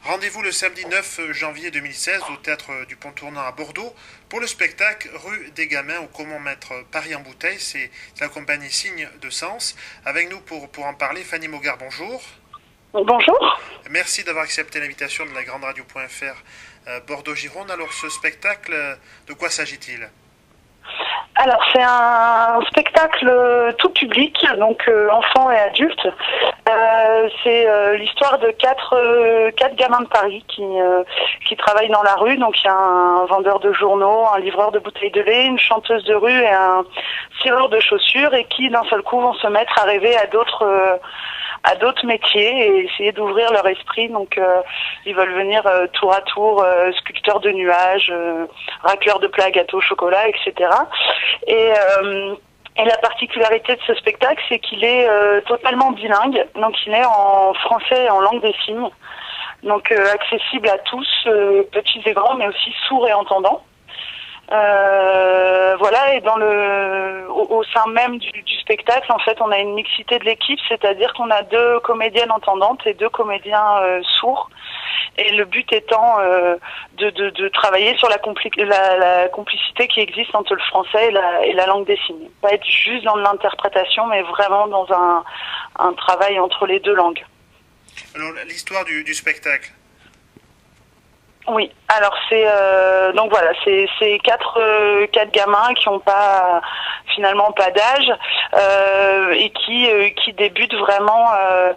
Rendez-vous le samedi 9 janvier 2016 au Théâtre du Pont-Tournant à Bordeaux pour le spectacle Rue des Gamins ou Comment mettre Paris en bouteille. C'est la compagnie Signe de Sens. Avec nous pour en parler, Fanny Mogard, bonjour. Bonjour. Merci d'avoir accepté l'invitation de la Grande Radio.fr Bordeaux-Gironde. Alors ce spectacle, de quoi s'agit-il ? Alors c'est un spectacle tout public, donc enfants et adultes. C'est l'histoire de quatre gamins de Paris qui travaillent dans la rue. Donc il y a un vendeur de journaux, un livreur de bouteilles de lait, une chanteuse de rue et un cireur de chaussures, et qui d'un seul coup vont se mettre à rêver à d'autres métiers et essayer d'ouvrir leur esprit. Donc ils veulent venir tour à tour sculpteurs de nuages, racleurs de plats, gâteaux au chocolat, etc. Et la particularité de ce spectacle, c'est qu'il est totalement bilingue. Donc il est en français et en langue des signes. Donc accessible à tous, petits et grands, mais aussi sourds et entendants. Voilà, et au sein même du spectacle, en fait, on a une mixité de l'équipe, c'est-à-dire qu'on a 2 comédiennes entendantes et 2 comédiens sourds. Et le but étant de travailler sur la complicité qui existe entre le français et la langue des signes. Pas être juste dans l'interprétation, mais vraiment dans un travail entre les 2 langues. Alors l'histoire du spectacle. Oui, alors donc voilà, c'est quatre gamins qui ont finalement pas d'âge et qui débutent vraiment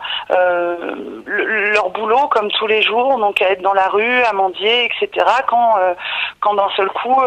leur boulot comme tous les jours, donc à être dans la rue, à mendier, etc. Quand d'un seul coup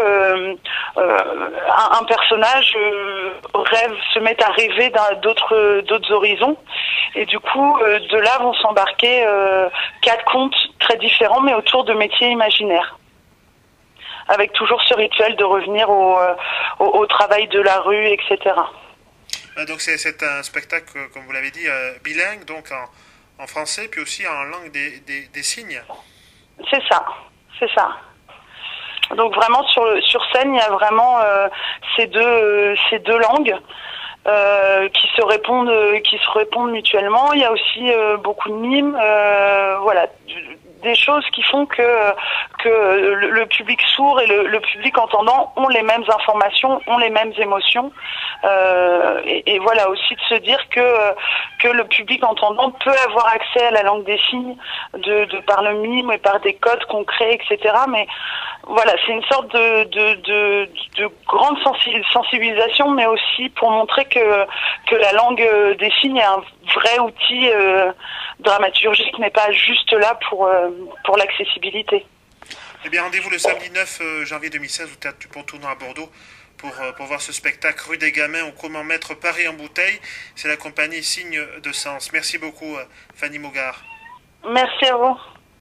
un personnage se met à rêver d'autres horizons, et du coup de là vont s'embarquer 4 contes très différents, mais autour de métiers imaginaires, avec toujours ce rituel de revenir au travail de la rue, etc. Donc c'est un spectacle, comme vous l'avez dit, bilingue, donc en français, puis aussi en langue des signes. C'est ça. Donc vraiment sur scène, il y a vraiment ces deux langues qui se répondent mutuellement. Il y a aussi beaucoup de mimes, voilà, des choses qui font que le public sourd et le public entendant ont les mêmes informations, ont les mêmes émotions, et voilà, aussi de se dire que le public entendant peut avoir accès à la langue des signes par le mime et par des codes qu'on crée, etc. Mais voilà, c'est une sorte de grande sensibilisation, mais aussi pour montrer que la langue des signes est un vrai outil dramaturgique, n'est pas juste là pour l'accessibilité. Eh bien, rendez-vous le samedi 9 janvier 2016 au Théâtre du Pont-Tournant à Bordeaux pour voir ce spectacle Rue des Gamins ou Comment mettre Paris en bouteille. C'est la compagnie Signe de Sens. Merci beaucoup, Fanny Mogard. Merci à vous.